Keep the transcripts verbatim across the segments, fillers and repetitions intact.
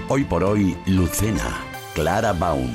Hoy por hoy, Lucena, Clara Baum.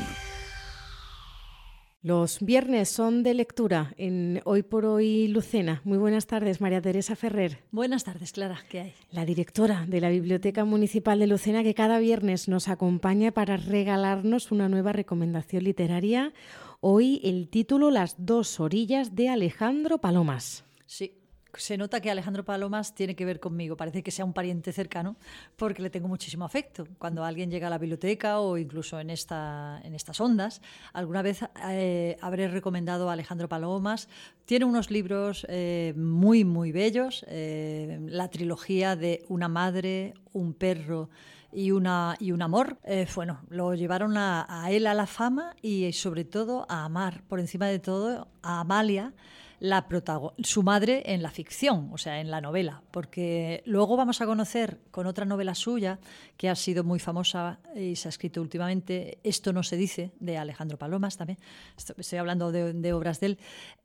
Los viernes son de lectura en Hoy por Hoy Lucena. Muy buenas tardes, María Teresa Ferrer. Buenas tardes, Clara. ¿Qué hay? La directora de la Biblioteca Municipal de Lucena, que cada viernes nos acompaña para regalarnos una nueva recomendación literaria. Hoy el título Las dos orillas de Alejandro Palomas. Sí. Se nota que Alejandro Palomas tiene que ver conmigo, parece que sea un pariente cercano, porque le tengo muchísimo afecto. Cuando alguien llega a la biblioteca o incluso en, esta, en estas ondas, alguna vez eh, habré recomendado a Alejandro Palomas. Tiene unos libros eh, muy, muy bellos, eh, la trilogía de Una madre, un perro y, una, y un amor. Eh, bueno, lo llevaron a, a él a la fama y sobre todo a amar, por encima de todo, a Amalia, La protago- su madre en la ficción, o sea, en la novela, porque luego vamos a conocer con otra novela suya que ha sido muy famosa y se ha escrito últimamente, Esto no se dice, de Alejandro Palomas también, estoy hablando de, de obras de él.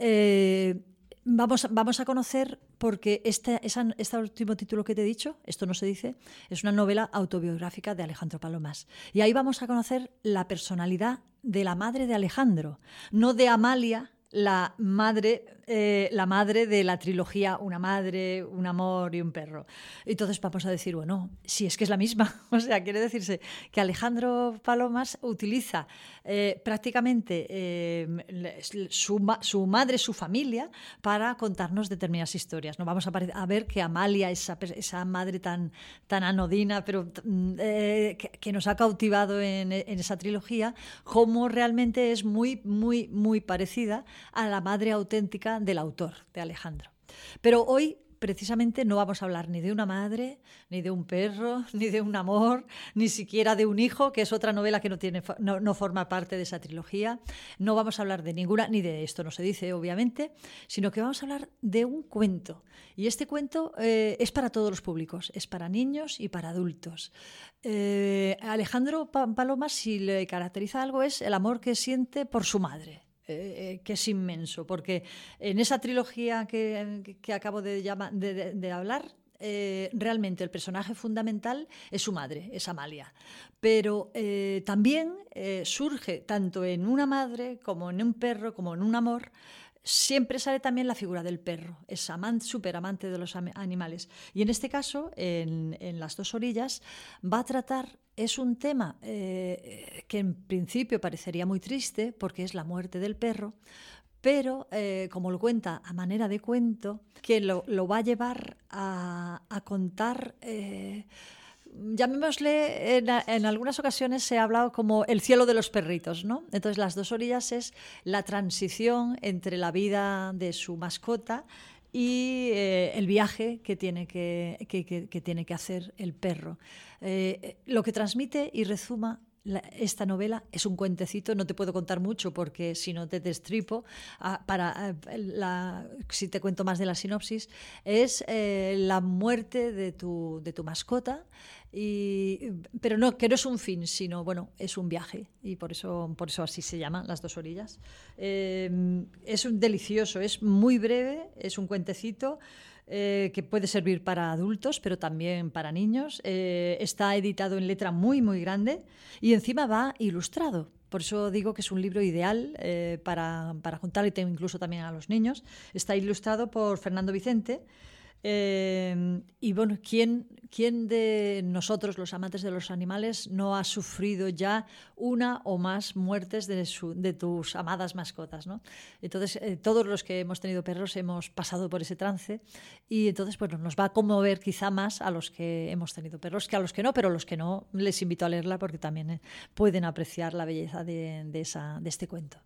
Eh, vamos, vamos a conocer, porque este, esa, este último título que te he dicho, Esto no se dice, es una novela autobiográfica de Alejandro Palomas, y ahí vamos a conocer la personalidad de la madre de Alejandro, no de Amalia, la madre, eh, la madre de la trilogía Una madre, un amor y un perro. Entonces vamos a decir, bueno, si es que es la misma. O sea, quiere decirse que Alejandro Palomas utiliza eh, prácticamente eh, su, su madre, su familia, para contarnos determinadas historias. ¿No? Vamos a, a ver que Amalia, esa, esa madre tan, tan anodina, pero eh, que, que nos ha cautivado en, en esa trilogía, cómo realmente es muy, muy, muy parecida a la madre auténtica del autor, de Alejandro. Pero hoy, precisamente, no vamos a hablar ni de una madre, ni de un perro, ni de un amor, ni siquiera de un hijo, que es otra novela que no, tiene, no, no forma parte de esa trilogía. No vamos a hablar de ninguna, ni de Esto no se dice, obviamente, sino que vamos a hablar de un cuento. Y este cuento eh, es para todos los públicos, es para niños y para adultos. Eh, Alejandro Palomas, si le caracteriza algo, es el amor que siente por su madre. Eh, que es inmenso, porque en esa trilogía que, que acabo de, llama, de, de, de hablar, eh, realmente el personaje fundamental es su madre, es Amalia. Pero eh, también eh, surge tanto en una madre como en un perro, como en un amor. Siempre sale también la figura del perro, es amante, súper amante de los animales. Y en este caso, en, en Las dos orillas, va a tratar, es un tema eh, que en principio parecería muy triste, porque es la muerte del perro, pero eh, como lo cuenta a manera de cuento, que lo, lo va a llevar a, a contar... Eh, llamémosle, en, en algunas ocasiones se ha hablado como el cielo de los perritos, ¿no? Entonces, Las dos orillas es la transición entre la vida de su mascota y eh, el viaje que tiene que, que, que, que tiene que hacer el perro. Eh, lo que transmite y resuma La, esta novela es un cuentecito, no te puedo contar mucho porque si no te destripo. Ah, para, la, si te cuento más de la sinopsis, es eh, la muerte de tu, de tu mascota, y, pero no, que no es un fin, sino bueno, es un viaje, y por eso, por eso así se llama, Las dos orillas. Eh, es un delicioso, es muy breve, es un cuentecito. Eh, que puede servir para adultos, pero también para niños. Eh, está editado en letra muy, muy grande y encima va ilustrado. Por eso digo que es un libro ideal eh, para, para juntar, y tengo incluso también a los niños. Está ilustrado por Fernando Vicente. Eh, y bueno, ¿quién, ¿quién de nosotros, los amantes de los animales, no ha sufrido ya una o más muertes de, su, de tus amadas mascotas, ¿no? Entonces, eh, todos los que hemos tenido perros hemos pasado por ese trance, y entonces, bueno, nos va a conmover quizá más a los que hemos tenido perros que a los que no, pero los que no, les invito a leerla porque también eh, pueden apreciar la belleza de, de, esa, de este cuento.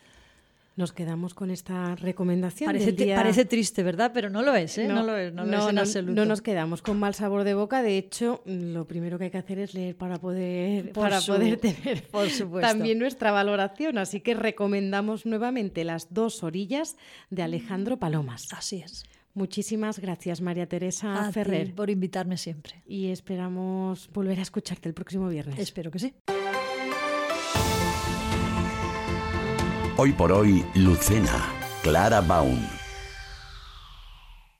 Nos quedamos con esta recomendación. Parece, del día... parece triste, ¿verdad? Pero no lo es, ¿eh? No, no lo es, no, no lo es en no, absoluto. No nos quedamos con mal sabor de boca. De hecho, lo primero que hay que hacer es leer para poder, para su, poder tener por supuesto. también nuestra valoración. Así que recomendamos nuevamente Las dos orillas de Alejandro Palomas. Así es. Muchísimas gracias, María Teresa a Ferrer. ti por invitarme siempre. Y esperamos volver a escucharte el próximo viernes. Espero que sí. Hoy por hoy, Lucena, Clara Baum.